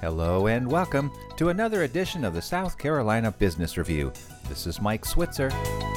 Hello and welcome to another edition of the South Carolina Business Review. This is Mike Switzer.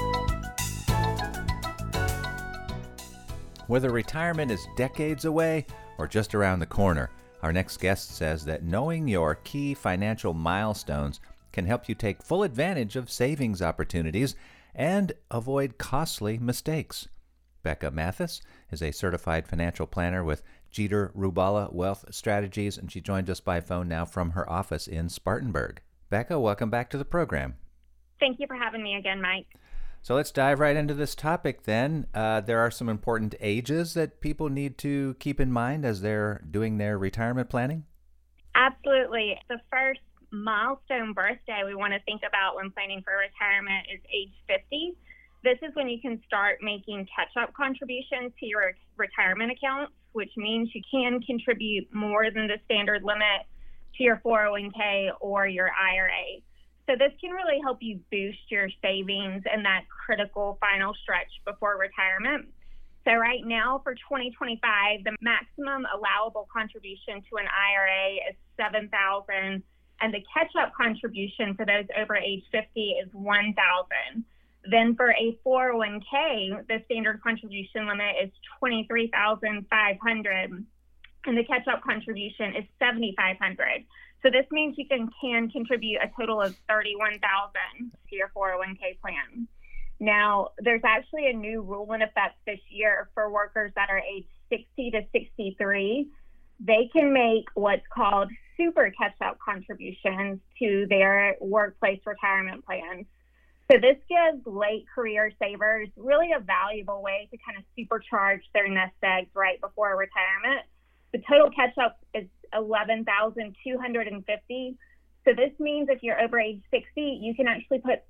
Whether retirement is decades away or just around the corner, our next guest says that knowing your key financial milestones can help you take full advantage of savings opportunities and avoid costly mistakes. Becca Mathis is a certified financial planner with Jeter Rubala Wealth Strategies, and she joins us by phone now from her office in Spartanburg. Becca, welcome back to the program. Thank you for having me again, Mike. So let's dive right into this topic then. There are some important ages that people need to keep in mind as they're doing their retirement planning? Absolutely. The first milestone birthday we want to think about when planning for retirement is age 50. This is when you can start making catch-up contributions to your retirement accounts, which means you can contribute more than the standard limit to your 401k or your IRA. So this can really help you boost your savings in that critical final stretch before retirement. So right now for 2025, the maximum allowable contribution to an IRA is $7,000, and the catch-up contribution for those over age 50 is $1,000. Then for a 401k, the standard contribution limit is $23,500, and the catch-up contribution is $7,500. So this means you can contribute a total of $31,000 to your 401k plan. Now, there's actually a new rule in effect this year for workers that are age 60 to 63. They can make what's called super catch-up contributions to their workplace retirement plans. So this gives late career savers really a valuable way to kind of supercharge their nest eggs right before retirement. The total catch-up is $11,250. So this means if you're over age 60, you can actually put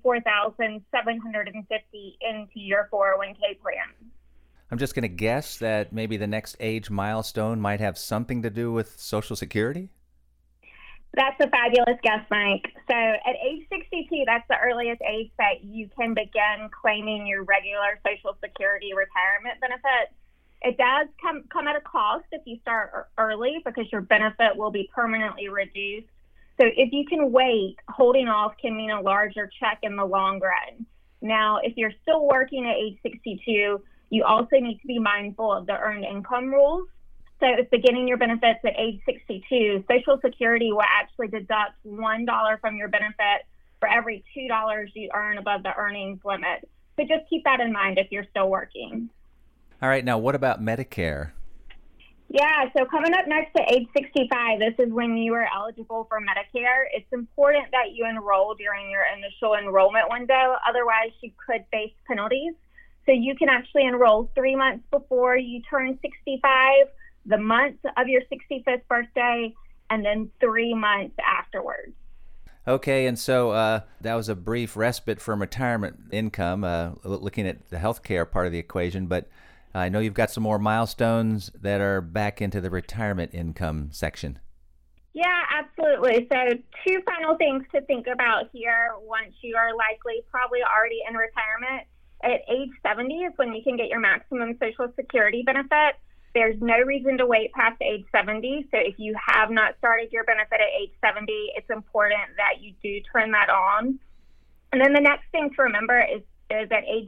$34,750 into your 401k plan. I'm just going to guess that maybe the next age milestone might have something to do with Social Security? That's a fabulous guess, Mike. So at age 62, that's the earliest age that you can begin claiming your regular Social Security retirement benefits. It does come at a cost if you start early because your benefit will be permanently reduced. So if you can wait, holding off can mean a larger check in the long run. Now, if you're still working at age 62, you also need to be mindful of the earned income rules. So if beginning your benefits at age 62, Social Security will actually deduct $1 from your benefit for every $2 you earn above the earnings limit. So just keep that in mind if you're still working. All right, now what about Medicare? Yeah, so coming up next to age 65, this is when you are eligible for Medicare. It's important that you enroll during your initial enrollment window, otherwise you could face penalties. So you can actually enroll 3 months before you turn 65, the month of your 65th birthday, and then 3 months afterwards. Okay, and so that was a brief respite from retirement income, looking at the healthcare part of the equation, but I know you've got some more milestones that are back into the retirement income section. Yeah, absolutely. So 2 final things to think about here once you are likely probably already in retirement. At age 70 is when you can get your maximum Social Security benefit. There's no reason to wait past age 70. So if you have not started your benefit at age 70, it's important that you do turn that on. And then the next thing to remember is at age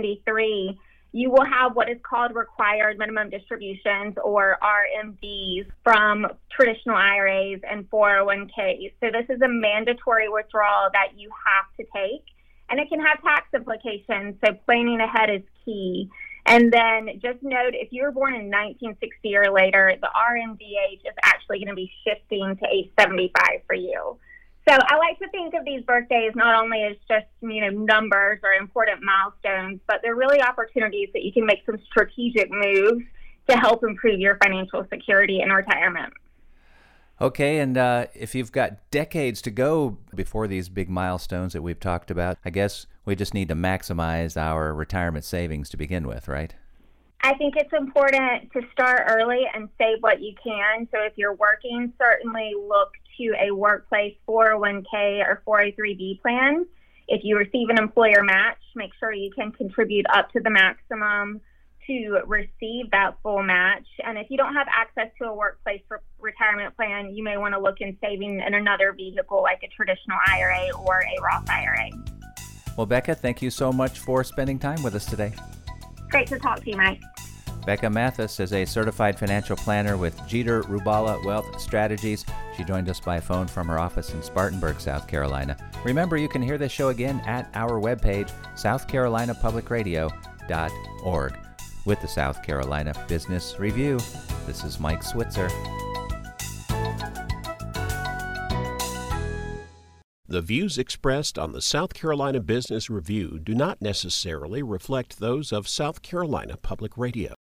73, you will have what is called required minimum distributions, or RMDs, from traditional IRAs and 401ks. So this is a mandatory withdrawal that you have to take, and it can have tax implications. So planning ahead is key. And then just note, if you were born in 1960 or later, the RMD age is actually going to be shifting to age 75 for you. So I like to think of these birthdays not only as just, numbers or important milestones, but they're really opportunities that you can make some strategic moves to help improve your financial security in retirement. Okay, and if you've got decades to go before these big milestones that we've talked about, I guess we just need to maximize our retirement savings to begin with, right? I think it's important to start early and save what you can. So if you're working, certainly look to a workplace 401k or 403b plan. If you receive an employer match, make sure you can contribute up to the maximum to receive that full match. And if you don't have access to a workplace retirement plan, you may want to look in saving in another vehicle like a traditional IRA or a Roth IRA. Well, Becca, thank you so much for spending time with us today. Great to talk to you, Mike. Becca Mathis is a certified financial planner with Jeter Rubala Wealth Strategies. She joined us by phone from her office in Spartanburg, South Carolina. Remember, you can hear this show again at our webpage, southcarolinapublicradio.org. With the South Carolina Business Review, this is Mike Switzer. The views expressed on the South Carolina Business Review do not necessarily reflect those of South Carolina Public Radio.